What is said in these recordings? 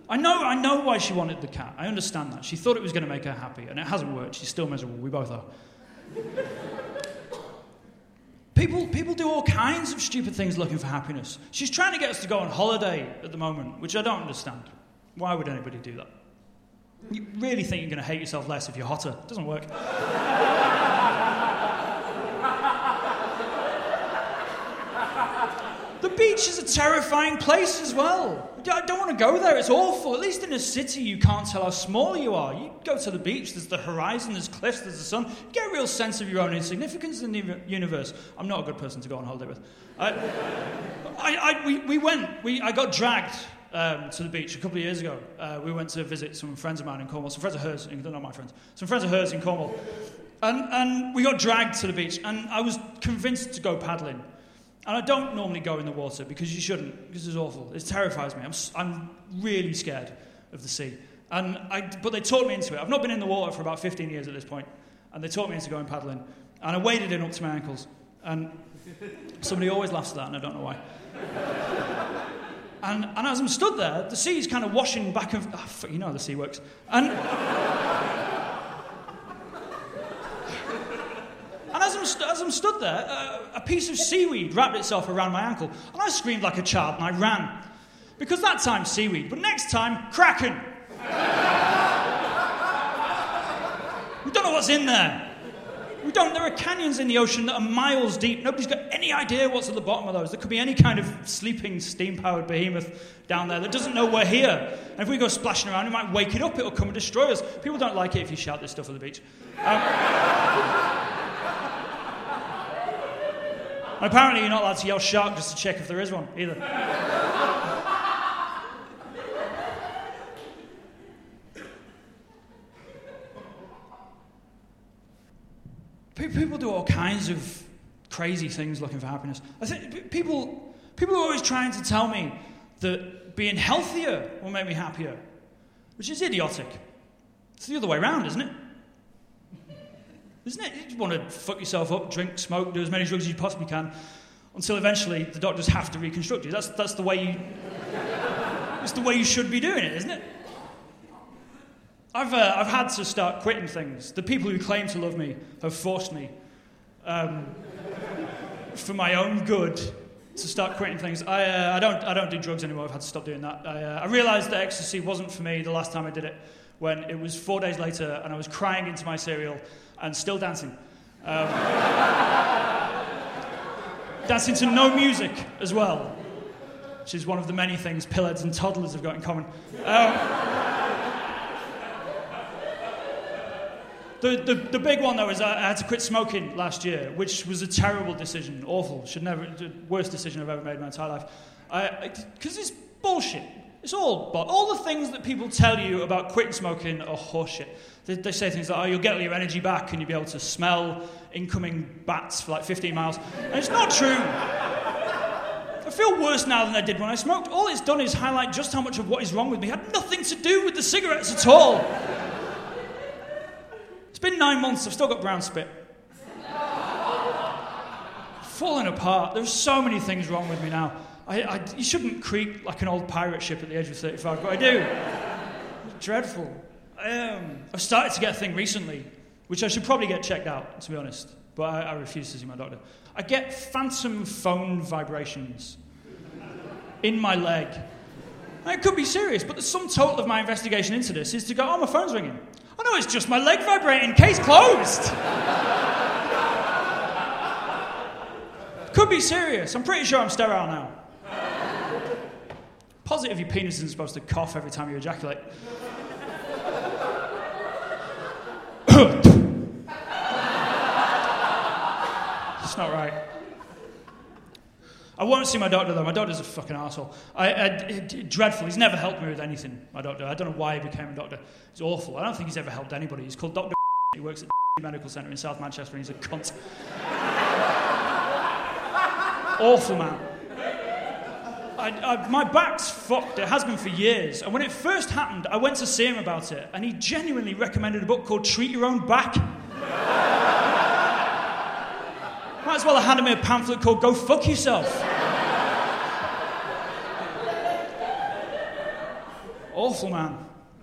I know why she wanted the cat. I understand that. She thought it was going to make her happy, and it hasn't worked. She's still miserable. We both are. People do all kinds of stupid things looking for happiness. She's trying to get us to go on holiday at the moment, which I don't understand. Why would anybody do that? You really think you're going to hate yourself less if you're hotter? It doesn't work. The beach is a terrifying place as well. I don't want to go there, it's awful. At least in a city you can't tell how small you are. You go to the beach, there's the horizon, there's cliffs, there's the sun. You get a real sense of your own insignificance in the universe. I'm not a good person to go on holiday with. I got dragged to the beach a couple of years ago. We went to visit some friends of mine in Cornwall, some friends of hers, they're not my friends, some friends of hers in Cornwall. And we got dragged to the beach, and I was convinced to go paddling. And I don't normally go in the water because you shouldn't, because it's awful. It terrifies me. I'm really scared of the sea. But they talked me into it. I've not been in the water for about 15 years at this point, and they talked me into going paddling. And I waded in up to my ankles. And somebody always laughs at that, and I don't know why. And as I'm stood there, the sea's kind of washing back and... you know how the sea works. And as I'm stood there, a piece of seaweed wrapped itself around my ankle, and I screamed like a child, and I ran. Because that time, seaweed, but next time, kraken. We don't know what's in there. There are canyons in the ocean that are miles deep. Nobody's got any idea what's at the bottom of those. There could be any kind of sleeping, steam-powered behemoth down there that doesn't know we're here. And if we go splashing around, it might wake it up, it'll come and destroy us. People don't like it if you shout this stuff at the beach. And apparently you're not allowed to yell shark just to check if there is one, either. People do all kinds of crazy things looking for happiness. I think people are always trying to tell me that being healthier will make me happier, which is idiotic. It's the other way around, isn't it? Isn't it? You just want to fuck yourself up, drink, smoke, do as many drugs as you possibly can, until eventually the doctors have to reconstruct you. That's the way you... It's the way you should be doing it, isn't it? I've had to start quitting things. The people who claim to love me have forced me, for my own good, to start quitting things. I don't do drugs anymore. I've had to stop doing that. I realised that ecstasy wasn't for me the last time I did it, when it was 4 days later and I was crying into my cereal and still dancing. Dancing to no music as well, which is one of the many things pillheads and toddlers have got in common. The big one, though, is I had to quit smoking last year, which was a terrible decision, awful. Worst decision I've ever made in my entire life. Because it's bullshit. It's all the things that people tell you about quitting smoking are horseshit. They say things like, you'll get your energy back and you'll be able to smell incoming bats for like 15 miles. And it's not true. I feel worse now than I did when I smoked. All it's done is highlight just how much of what is wrong with me had nothing to do with the cigarettes at all. It's been 9 months, I've still got brown spit. Falling apart. There's so many things wrong with me now. You shouldn't creak like an old pirate ship at the age of 35, but I do. It's dreadful. I've started to get a thing recently, which I should probably get checked out, to be honest, but I refuse to see my doctor. I get phantom phone vibrations in my leg. And it could be serious, but the sum total of my investigation into this is to go, my phone's ringing. Oh no, it's just my leg vibrating, case closed. Could be serious. I'm pretty sure I'm sterile now. Positive your penis isn't supposed to cough every time you ejaculate. It's not right. I won't see my doctor, though. My doctor's a fucking arsehole. Dreadful. He's never helped me with anything, my doctor. I don't know why he became a doctor. He's awful. I don't think he's ever helped anybody. He's called Dr. He works at the Medical Centre in South Manchester, and he's a cunt. Awful man. My back's fucked. It has been for years. And when it first happened, I went to see him about it, and he genuinely recommended a book called Treat Your Own Back. Might as well have handed me a pamphlet called Go Fuck Yourself. Awful, man.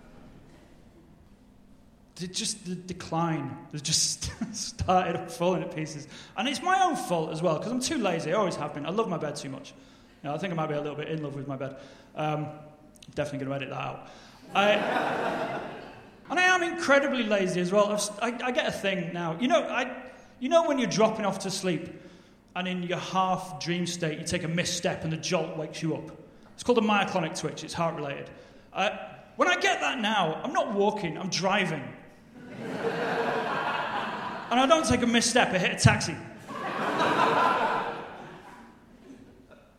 The decline has just started falling to pieces. And it's my own fault as well, because I'm too lazy. I always have been. I love my bed too much. You know, I think I might be a little bit in love with my bed. Definitely going to edit that out. And I am incredibly lazy as well. I get a thing now. You know when you're dropping off to sleep, and in your half dream state, you take a misstep and the jolt wakes you up. It's called a myoclonic twitch. It's heart-related. When I get that now, I'm not walking, I'm driving. And I don't take a misstep, I hit a taxi.